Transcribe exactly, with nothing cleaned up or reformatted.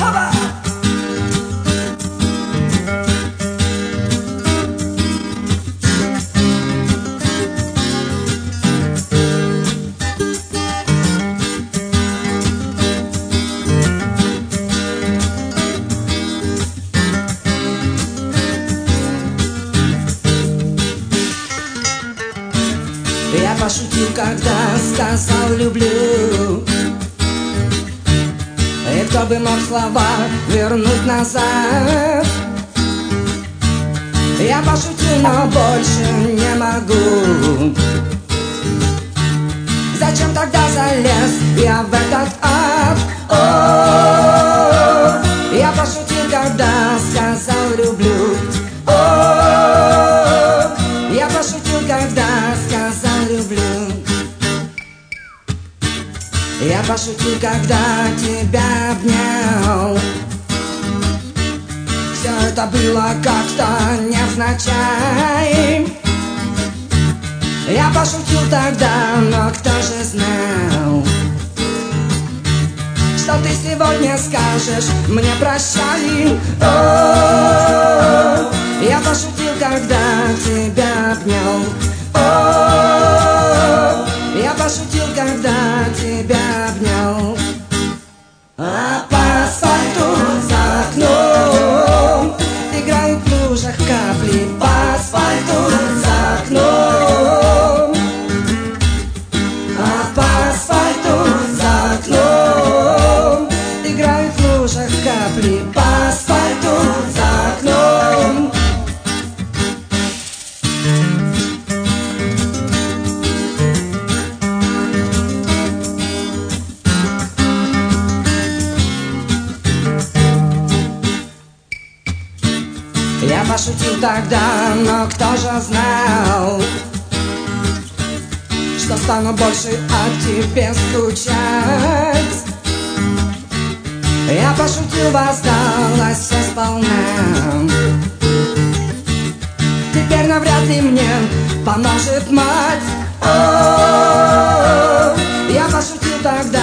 Оба! Я пошутил, когда сказал люблю. И кто бы мог слова вернуть назад? Я пошутил, но больше не могу. Зачем тогда залез я в этот ад? О, я пошутил, когда сказал люблю. О, я пошутил, когда сказал люблю. Я пошутил, когда тебя обнял. Все это было как-то невзначай. Я пошутил тогда, но кто же знал, что ты сегодня скажешь мне прощай. О, я пошутил, когда тебя обнял. О, я пошутил, когда тебя обнял. А по асфальту за окном играют в лужах капли. По асфальту за окном. А по асфальту за окном играют в лужах капли. По асфальту за окном. Я пошутил тогда, но кто же знал, что стану больше о тебе скучать. Я пошутил, воздалось все сполна. Теперь навряд ли мне поможет мать. О, я пошутил тогда.